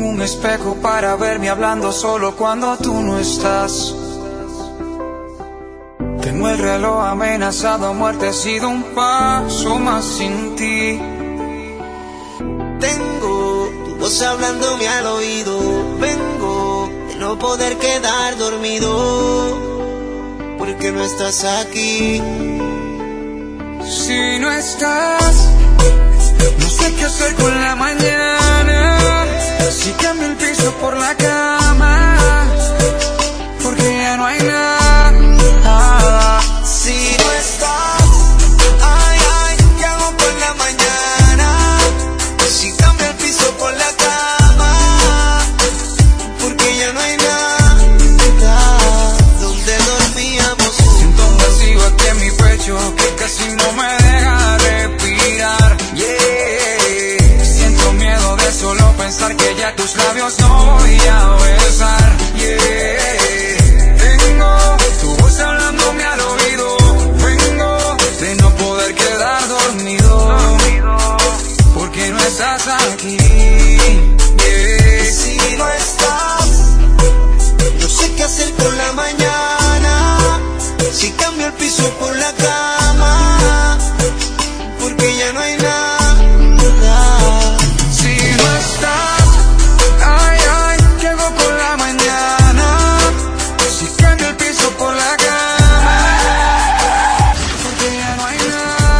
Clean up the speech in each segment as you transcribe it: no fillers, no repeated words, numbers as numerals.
un espejo para verme hablando solo cuando tú no estás. Tengo el reloj amenazado a muerte, he sido un paso más sin ti. Tengo tu voz hablándome al oído. Vengo de no poder quedar dormido porque no estás aquí. Si no estás, no sé qué hacer con la mañana. Si cambio el piso por la cama, porque ya no hay nada. Si no estás, ay, ay, ¿qué hago con la mañana? Si cambio el piso por la cama, porque ya no hay nada donde dormíamos. Siento un vacío aquí en mi pecho que casi no me deja respirar. Yeah. Siento miedo de solo pensar que ya tus labios no voy a besar. Yeah. Tengo tu voz hablándome al oído. Vengo de no poder quedar dormido porque no estás aquí. Yeah. Si no estás, no sé qué hacer con la mañana. Si cambio el piso por la cama, porque ya no hay nada. Si no estás, ay, ay, ¿qué hago con la mañana? Si cambio el piso por la cama, porque ya no hay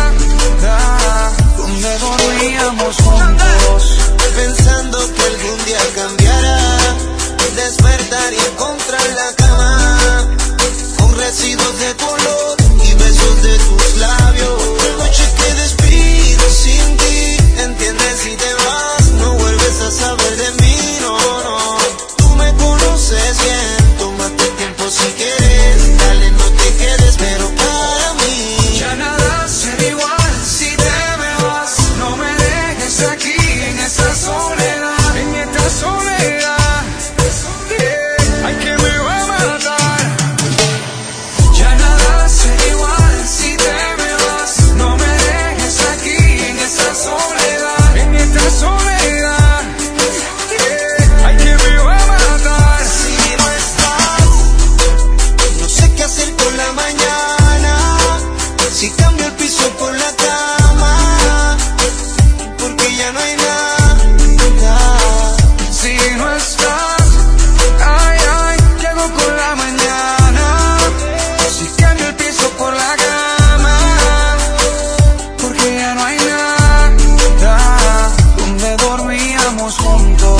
nada donde dormíamos juntos. Pensando que algún día cambiará, despertar y encontrar la cama con residuos de tu olor y besos de tus labios. La noche que despido sin ti, entiendes, si te vas no vuelves a saber de mí, no, no. Tú me conoces bien, tómate tiempo si quieres, dale, no te quedes, pero para mí Ya nada será igual si te me vas. No me dejes aquí en esta soledad, en esta soledad. Yeah. Ay, que me va a matar. Ya nada será igual si te me vas. No me dejes aquí en esta soledad, en esta soledad. Yeah. Ay, que me va a matar. si no estás, no sé qué hacer con la mañana. Si cambio el piso por la cama, porque ya no hay nada. Si no estás, ay, ay, ¿qué hago con la mañana? Si cambio el piso por la cama, porque ya no hay nada donde dormíamos juntos.